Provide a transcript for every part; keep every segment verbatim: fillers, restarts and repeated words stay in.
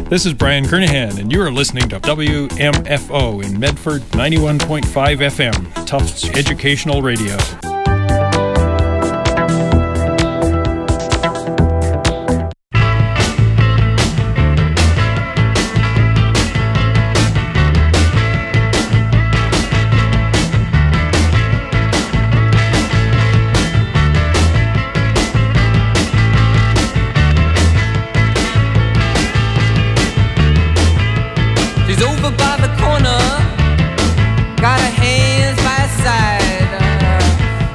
This is Brian Kernahan, and you are listening to W M F O in Medford, ninety-one point five F M, Tufts Educational Radio. Got her hands by her side.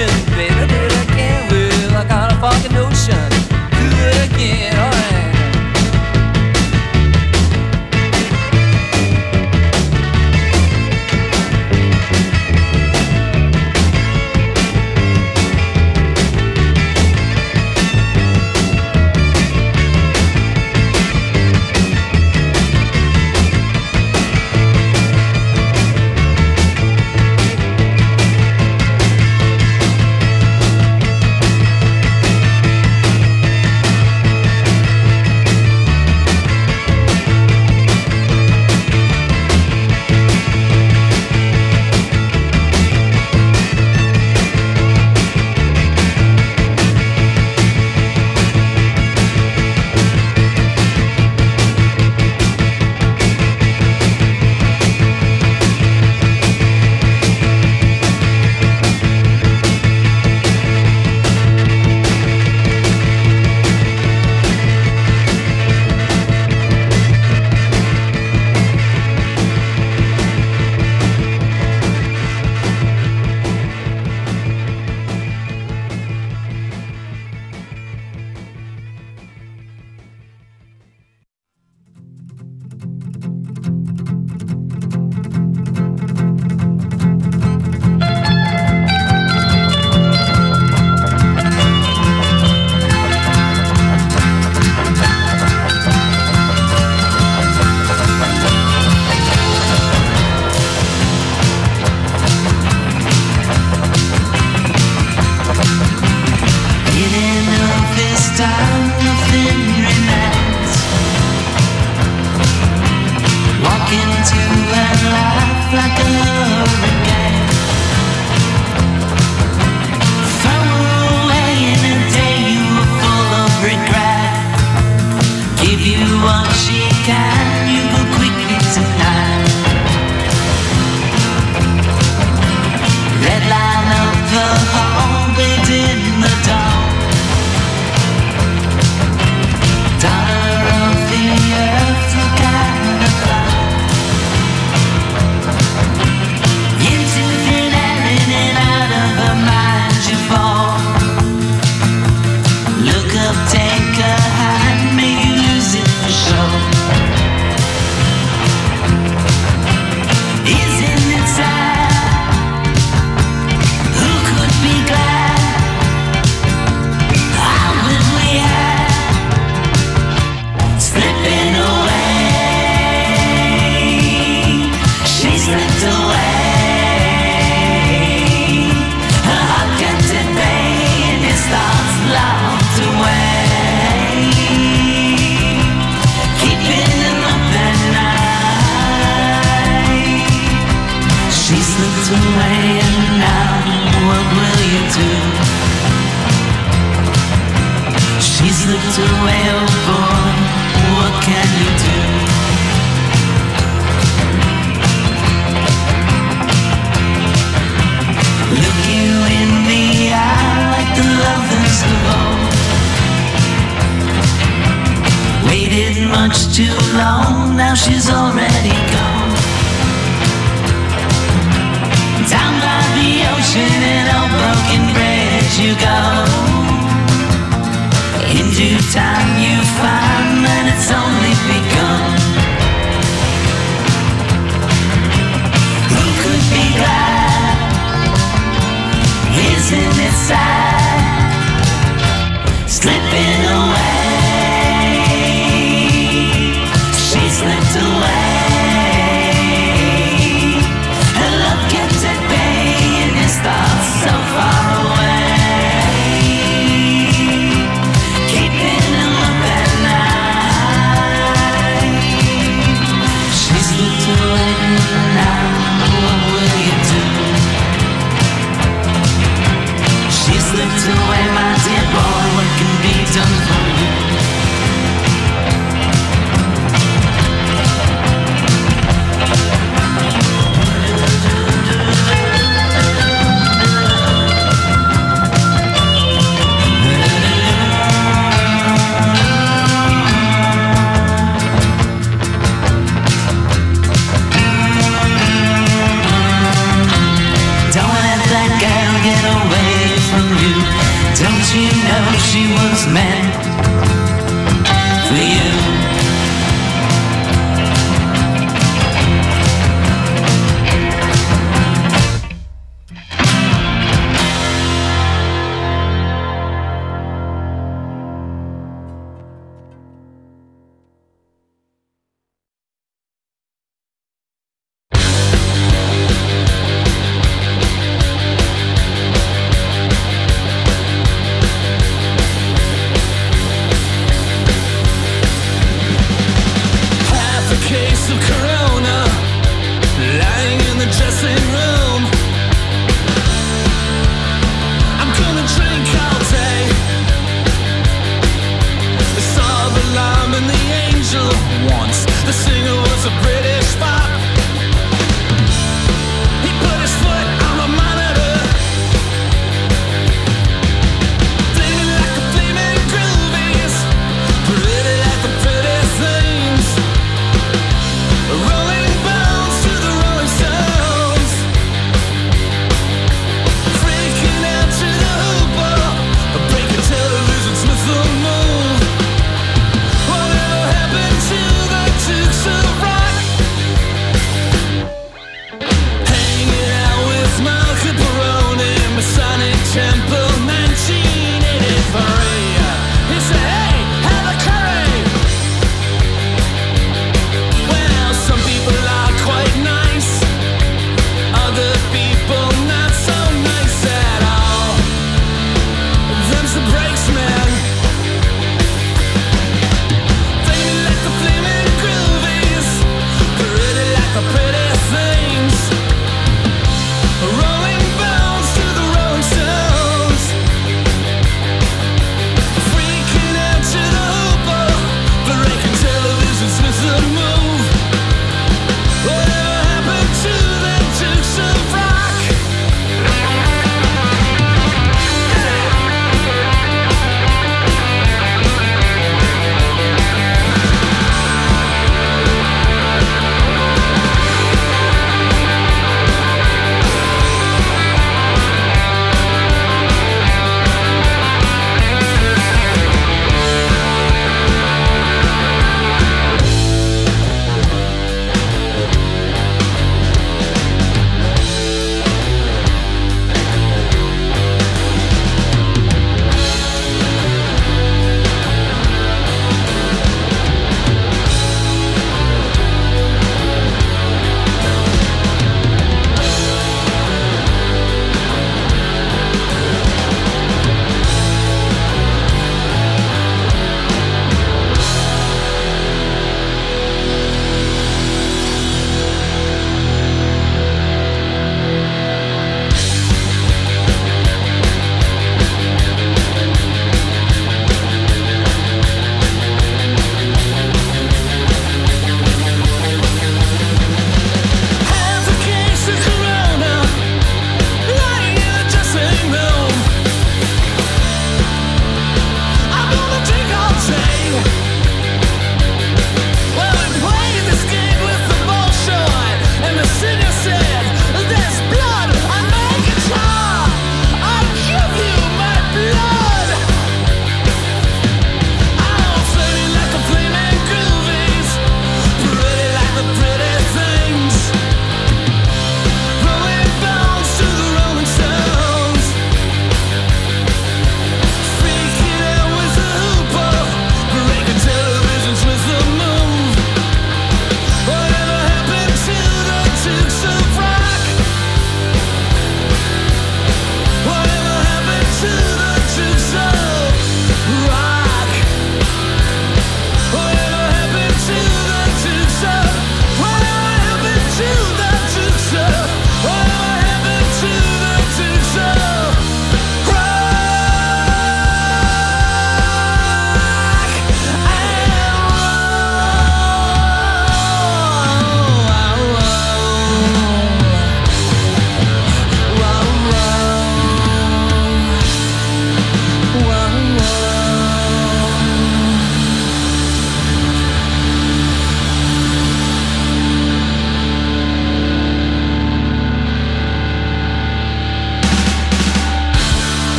motion, baby, do it again. Well, I got a fucking notion. Do it again, alright. Don't let that girl get away you know she was meant for you?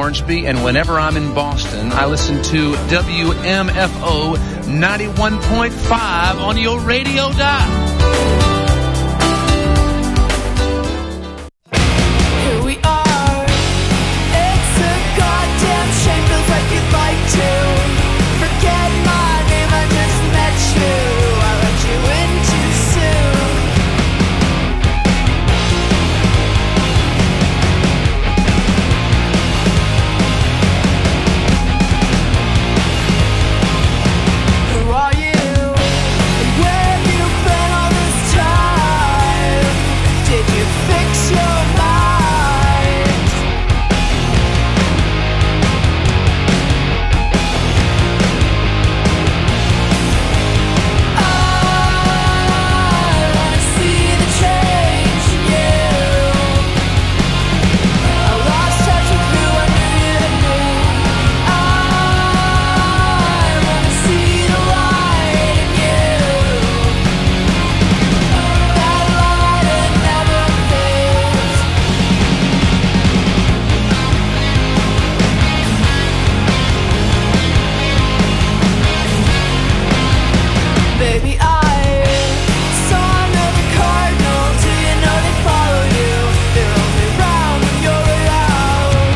Hornsby, and whenever I'm in Boston, I listen to W M F O ninety-one point five on your radio dial. Here we are. It's a goddamn shame, feels like you'd like to forget my name, I just met you. I let you in too soon. Who are you? And where have you been all this time? Did you fix your mind? I wanna see the change in you. I lost touch with who I needed to be. I wanna see the light in you. That light that never fades. Baby, I saw another cardinal. Do you know they follow you? They're only round when you're around.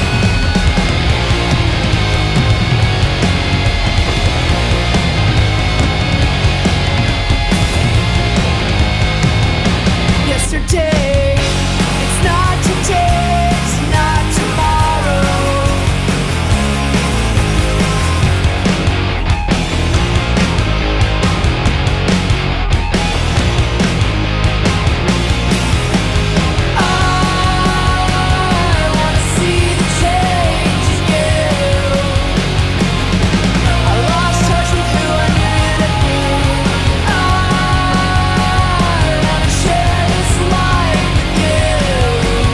Yesterday, it's not today, it's not tomorrow. I wanna see the change in you. I lost touch with who I needed to be. I wanna share this life with you.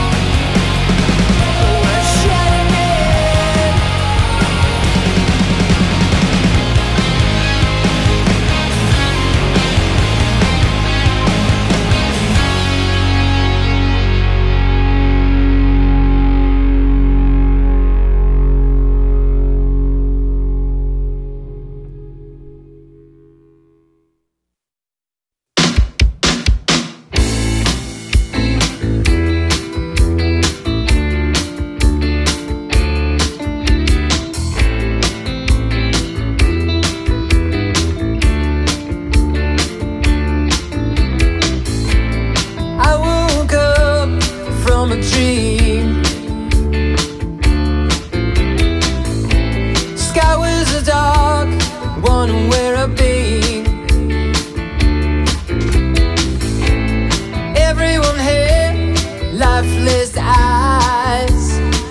We're sharing it. I woke up from a dream. Sky was dark, wondering where I've been. Everyone had lifeless eyes,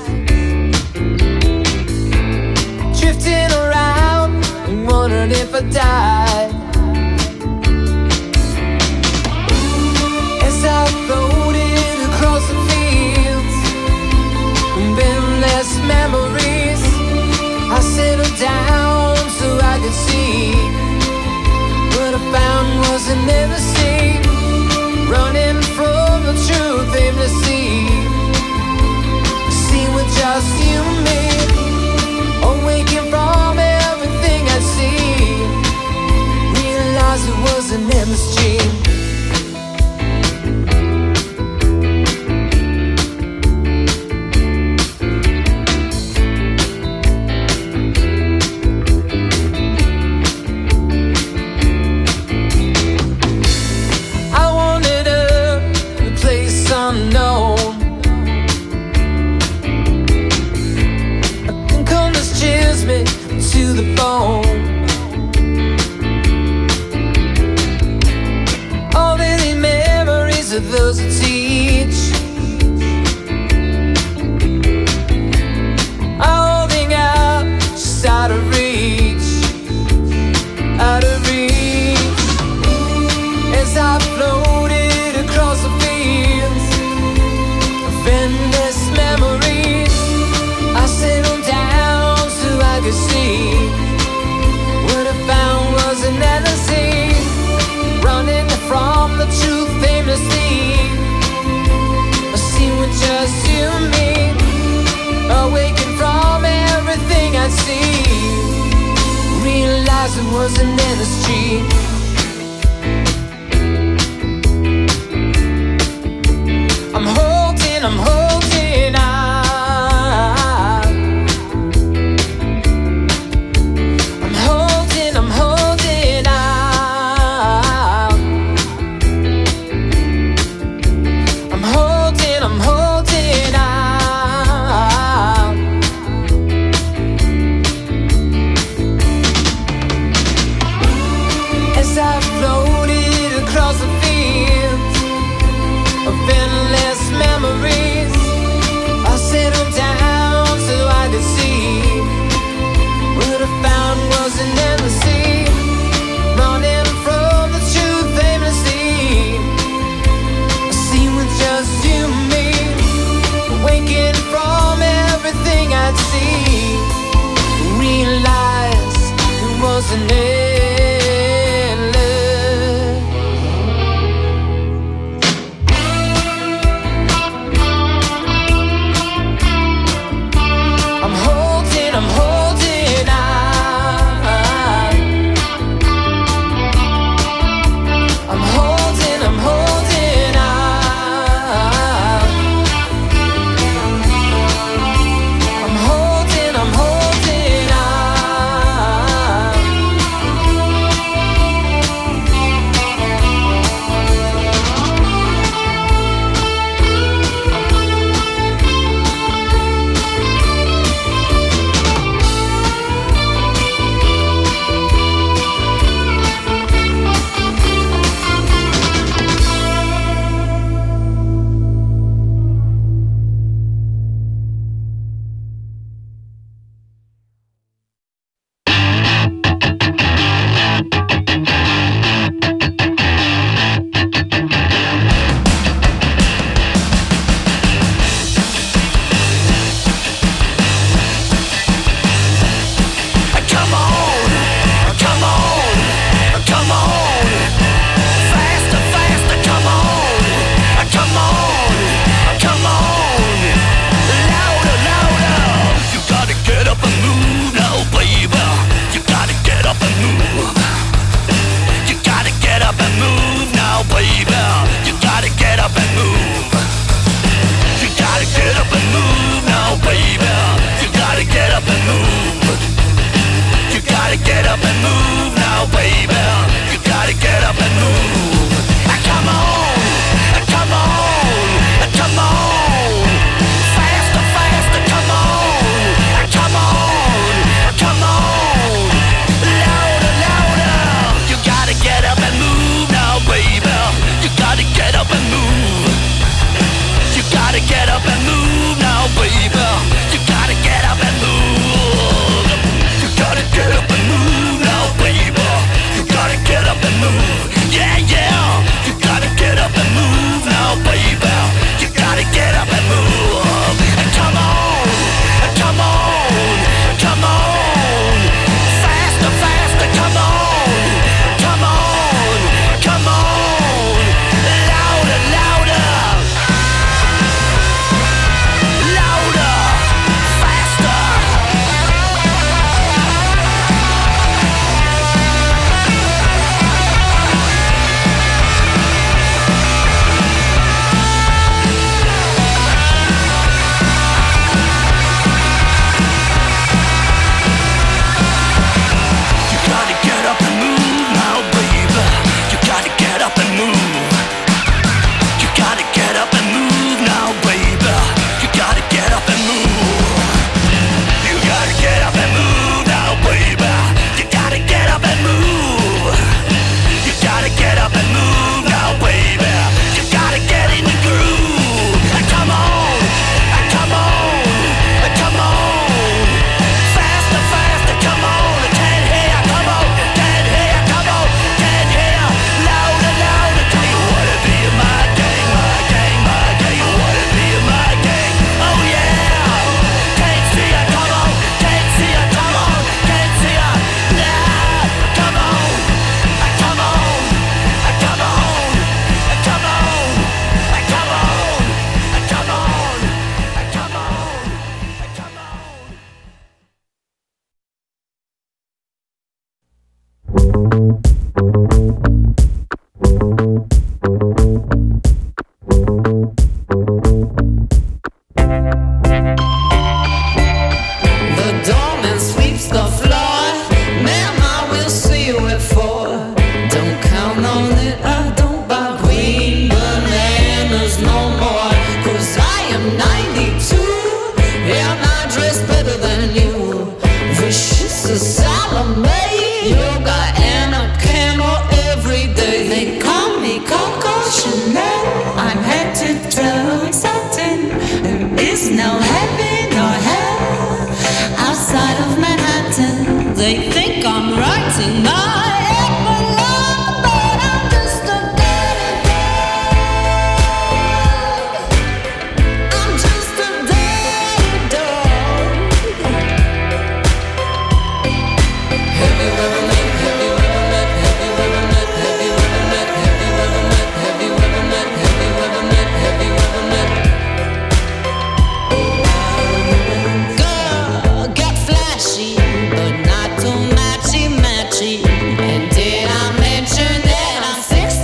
drifting around, wondering if I died. As I floated across the fields, endless memories, I settled down so I could see. What I found was an embassy, running from the truth aimlessly. See with just you and me, awaking from everything I see. Realized it was an endless dream. I wanted a place unknown. And coldness chills me to the bone. All the memories of those who teach are holding out, just out of reach, out of reach. As I floated across the fields of endless memories, I settled down so I could see. What I found was an endlessly, running from the truth aimlessly. I see with just you and me, awaken from as it wasn't in the street. I'm holding, I'm holding out. I'm holding, I'm holding out. I'm holding, I'm holding out. As I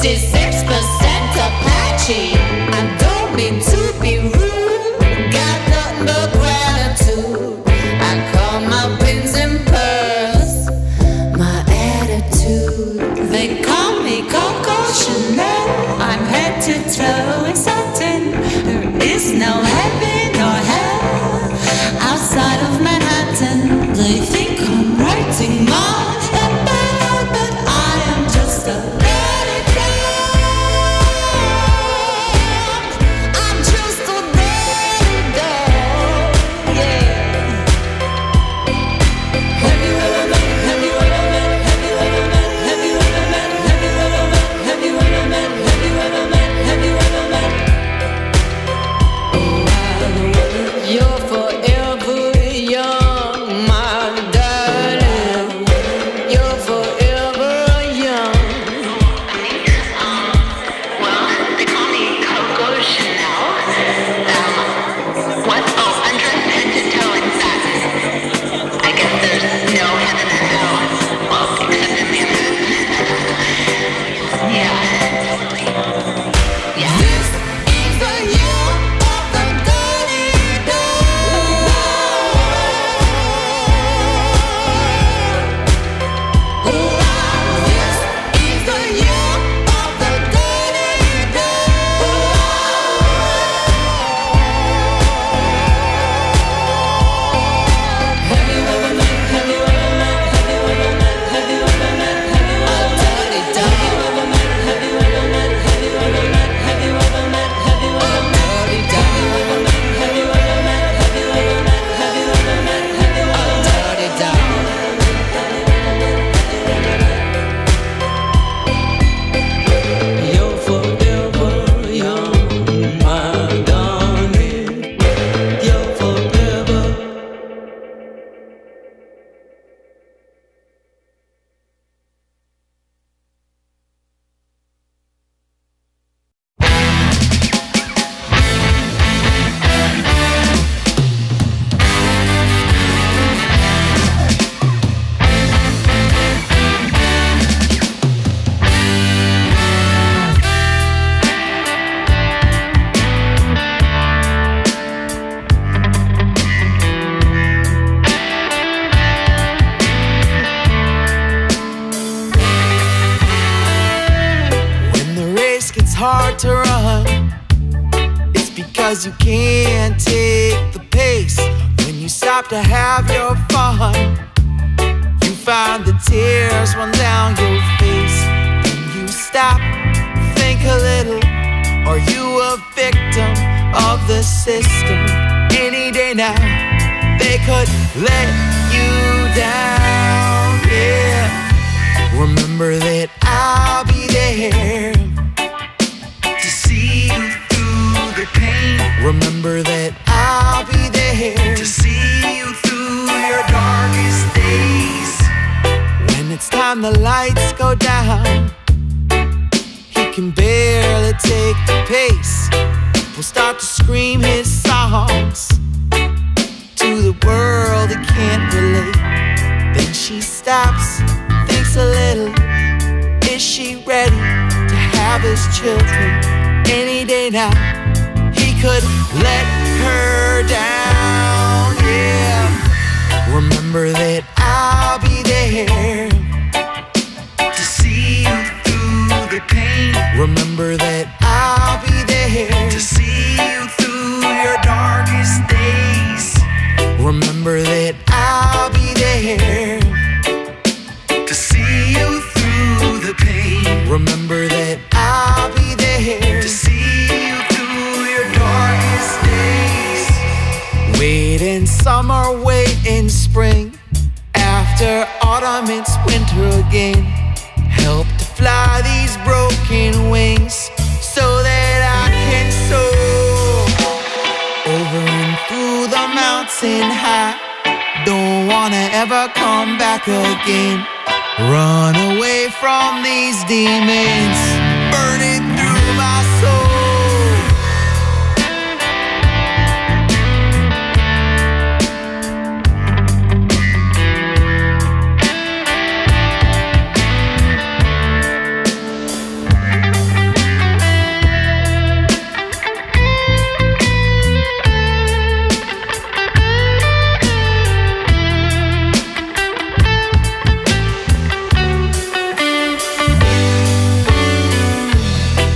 fifty-six percent Apache. I don't mean to be rude, got nothing but gratitude. I call my pins and pearls my attitude. They call me Coco Chanel. I'm head to toe in satin. There is no heaven or hell outside of Manhattan. They think I'm writing my head, but I am just a let it go. I'm just a let it go. Yeah. Have you ever met? Have you ever met? Have you ever met? Have you ever met? Have you ever met? Have you ever met? Have you ever met? Have you ever met? You're forever young, my darling. You're forever young. Well, they call me Coco Chanel. Um, what? Oh, undressed head to toe in satin. I guess there's no heaven or hell. Well, except in Manhattan. Yeah. Yeah. This is the year of the dirty dog. This is the year of the dirty dog. Have you ever met? Have you ever met? Have you ever met? Have you ever met? Have you ever met? Dirty dog. Have you ever met? Have you ever met? Have you ever met? Have you ever met? Have you ever met? Dirty dog. Have you ever met? Have you ever met? Have you ever met? Have you ever met? Have you ever met? Dirty dog. You're forever young, my darling. You're forever. When the race gets hard to run, it's because you can't take the pace. When you stop to have your fun, you find the tears run down your face. When you stop, think a little. Are you a victim of the system? Any day now, they could let you down, yeah. Remember that I'll be there to see you through the pain. Remember that I'll be there to see you through your darkest days. When it's time the lights go down, he can barely take the pace. Will start to scream his songs to the world he can't relate. Then she stops, thinks a little. Is she ready to have his children? Any day now, he could let her down, yeah. Remember that I'll be there to see you through the pain. Remember that I'll be there to see you through your darkest days. Remember that I'll be there to see you through the pain. Remember that I'll be there to see you through your darkest days. Wait in summer, wait in spring. After autumn, it's winter again. Help to fly these broken wings so that I can soar over and through the mountain high. Don't wanna ever come back again. Run away from these demons burning through my soul.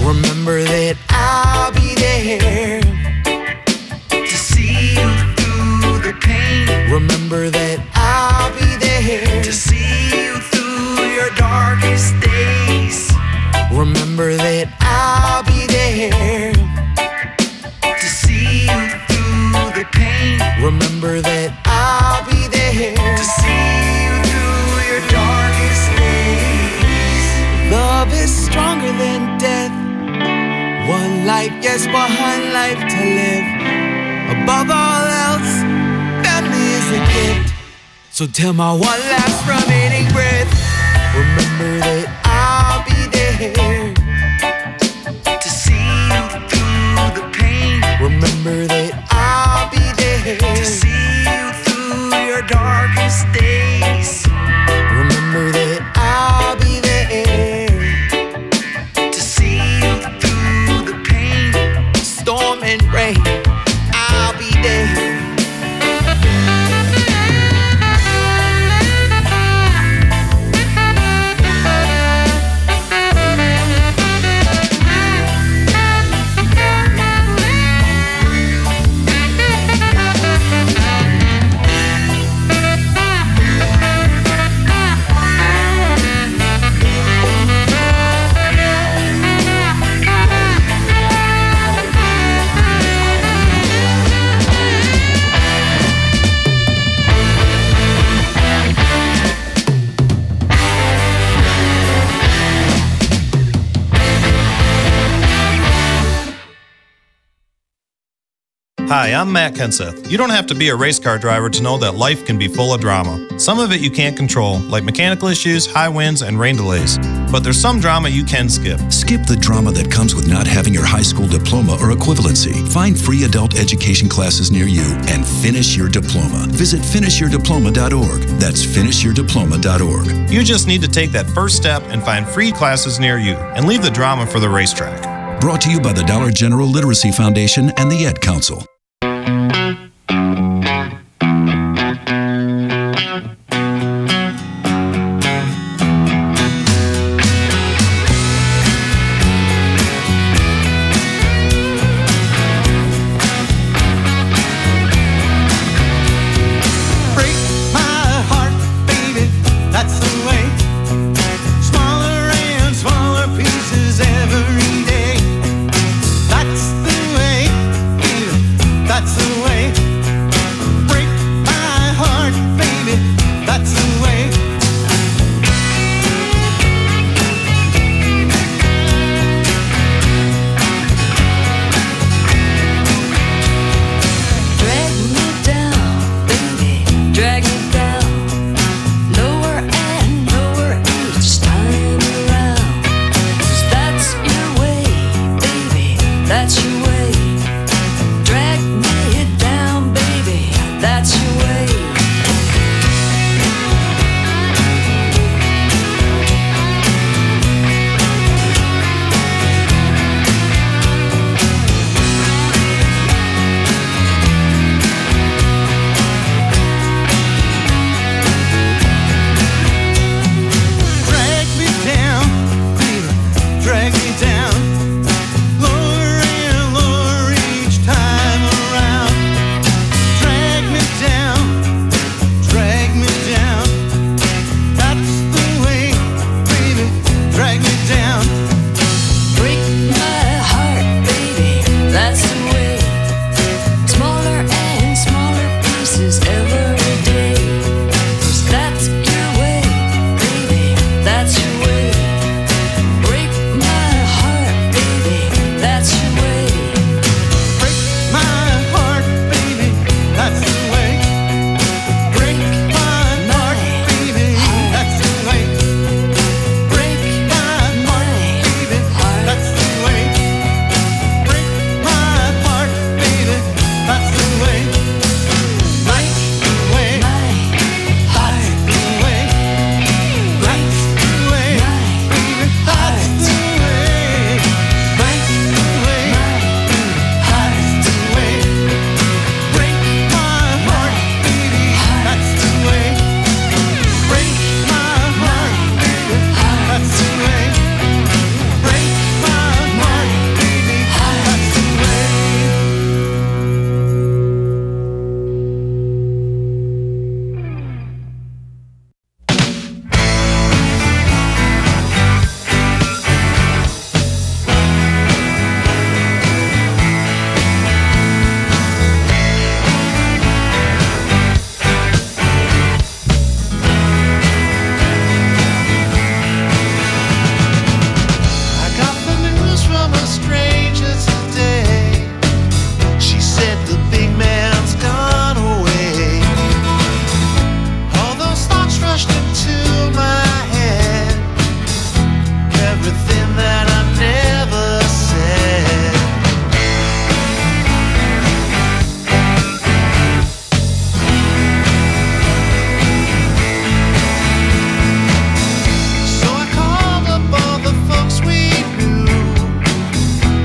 Remember that I'll be there to see you through the pain. Remember that I'll be there to see you through your darkest days. Remember that I'll be there to see you through the pain. Remember that I'll be there to see you through your darkest days. Love is stronger than death. One life, yes, one life to live. Above all else, family is a gift. So till my one last remaining breath, remember that I'll be there to see you through the pain. Remember that I'll be there to see you through your darkest days. Remember that I'll be there to see you through the pain. Storm and rain, I'll be there. Hi, I'm Matt Kenseth. You don't have to be a race car driver to know that life can be full of drama. Some of it you can't control, like mechanical issues, high winds, and rain delays. But there's some drama you can skip. Skip the drama that comes with not having your high school diploma or equivalency. Find free adult education classes near you and finish your diploma. Visit finish your diploma dot org. That's finish your diploma dot org. You just need to take that first step and find free classes near you and leave the drama for the racetrack. Brought to you by the Dollar General Literacy Foundation and the Ed Council. Every day, that's the way stranger today. She said the big man's gone away. All those thoughts rushed into my head. Everything that I never said. So I called up all the folks we knew.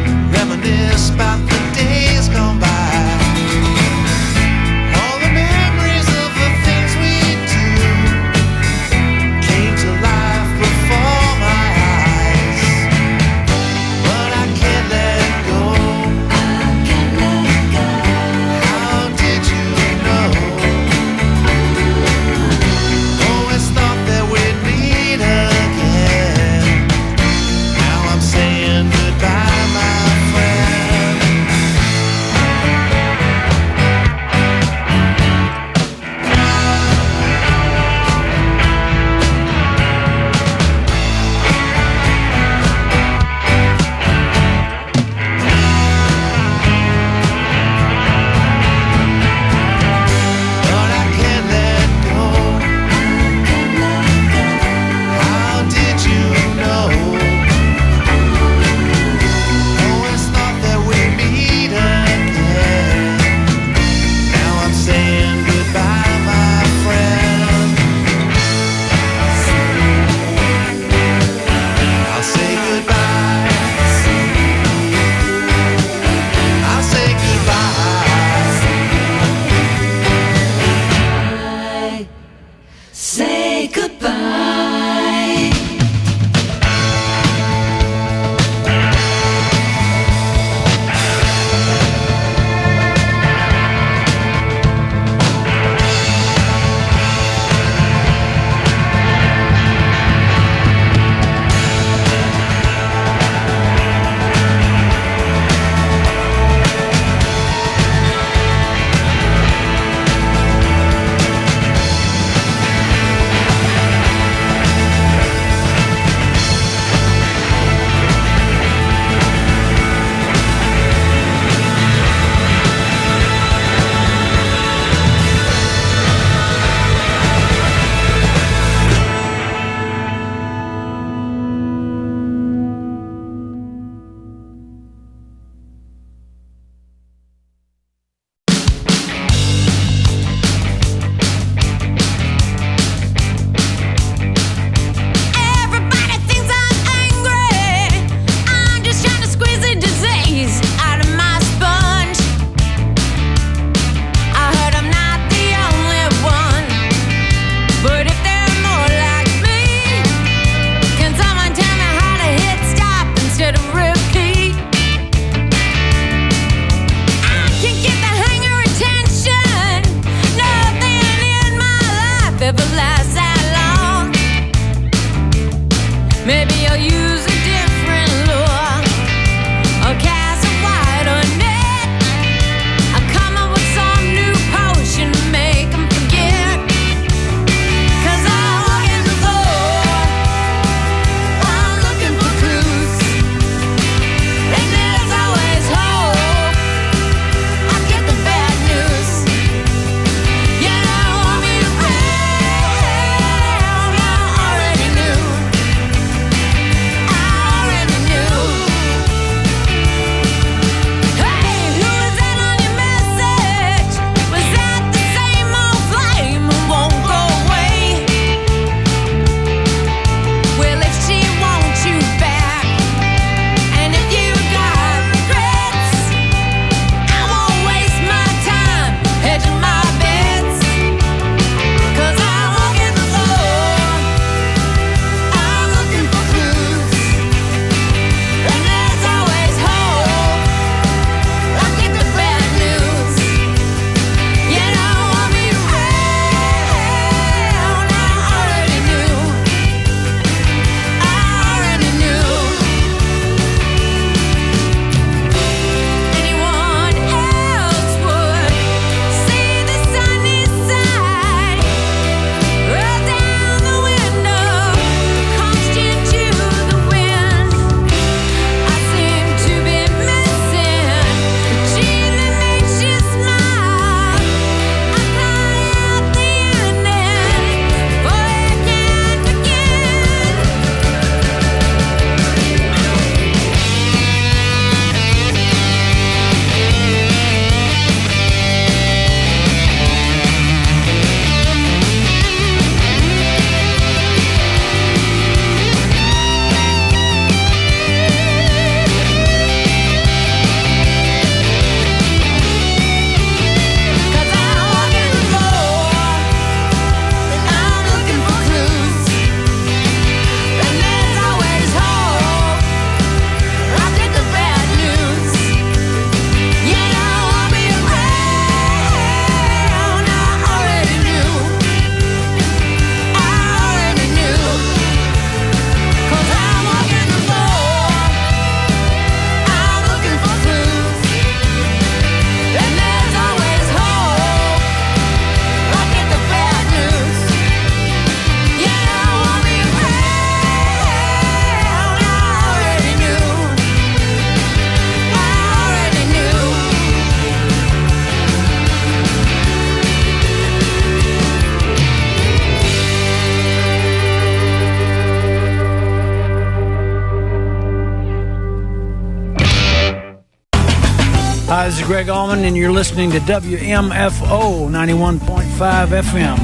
Hi, this is Greg Allman, and you're listening to W M F O ninety-one point five F M.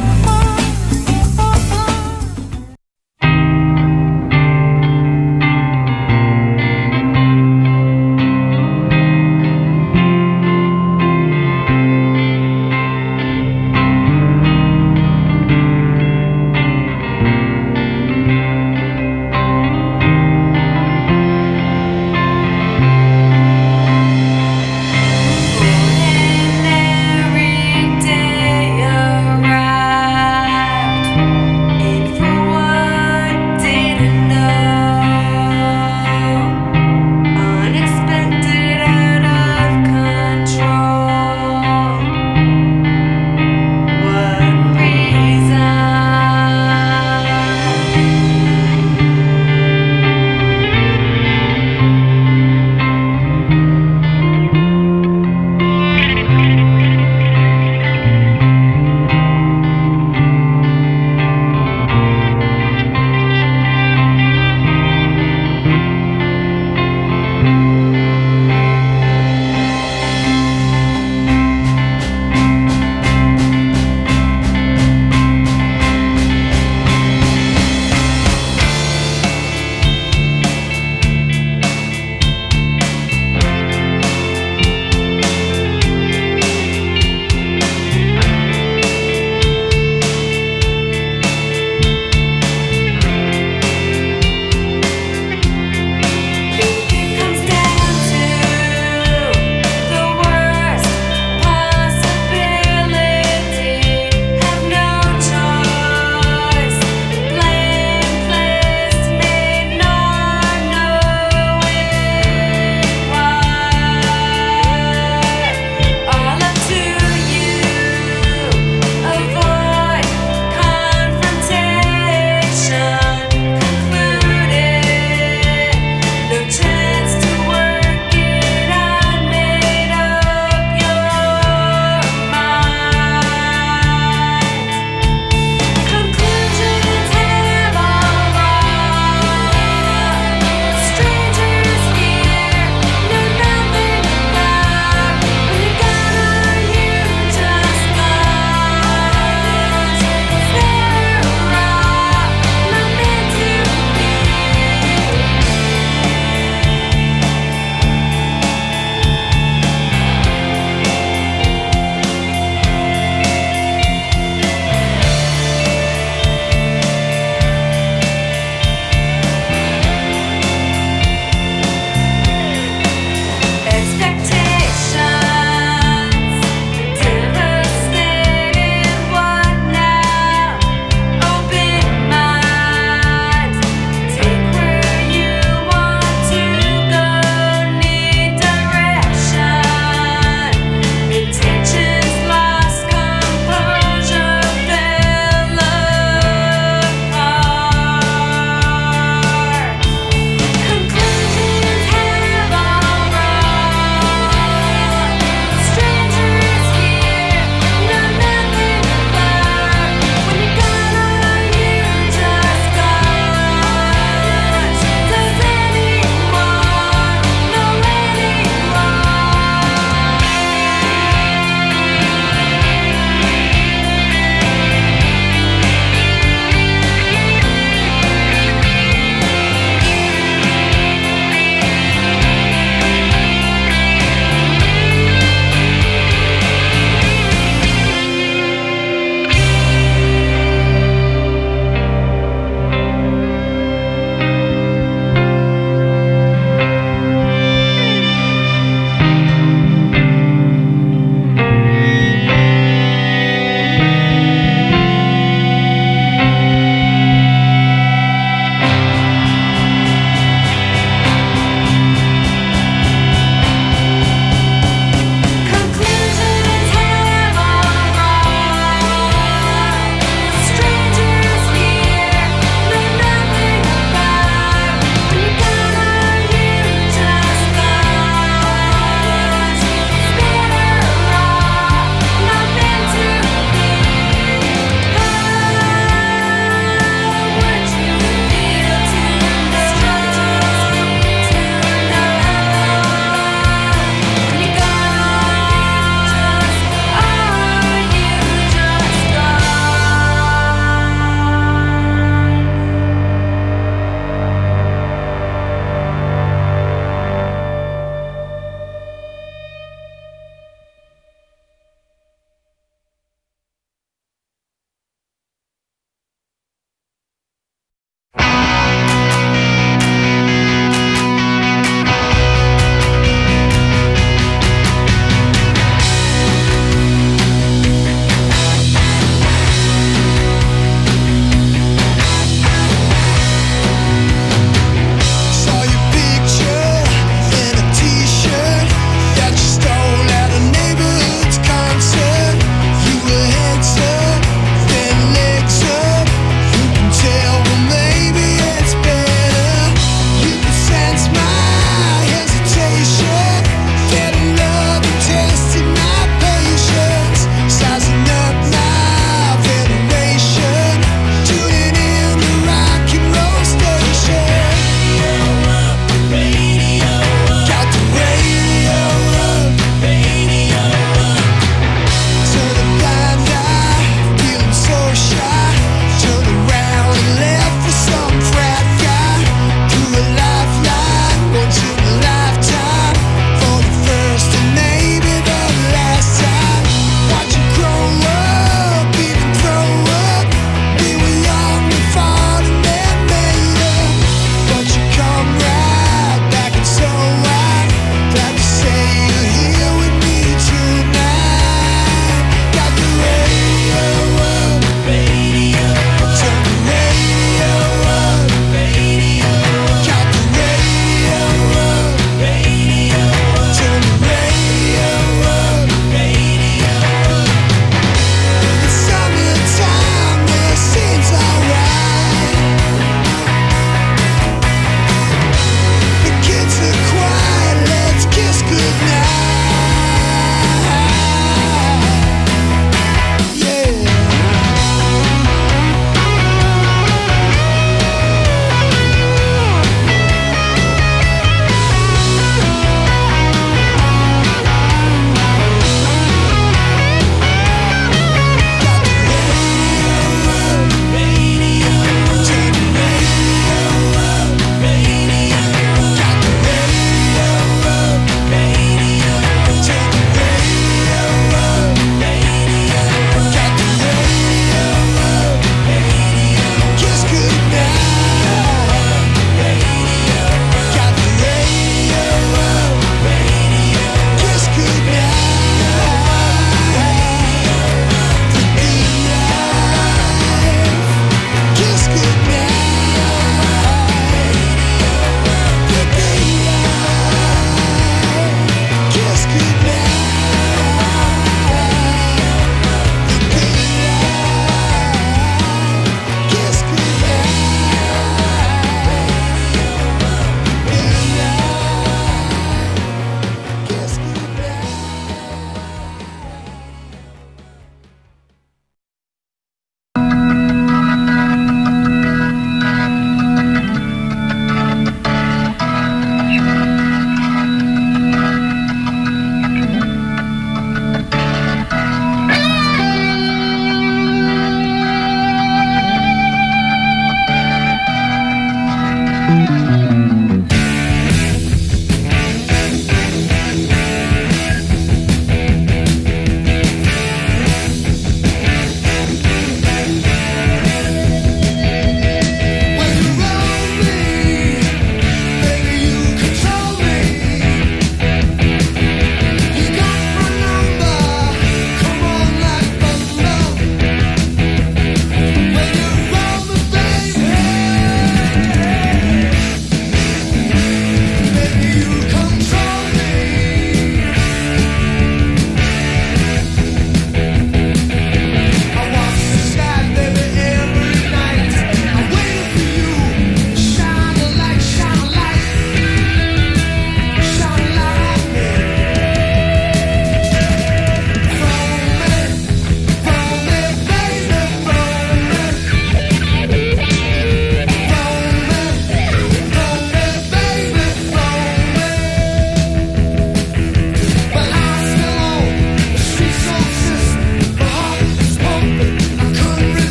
Every day around.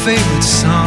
favorite song.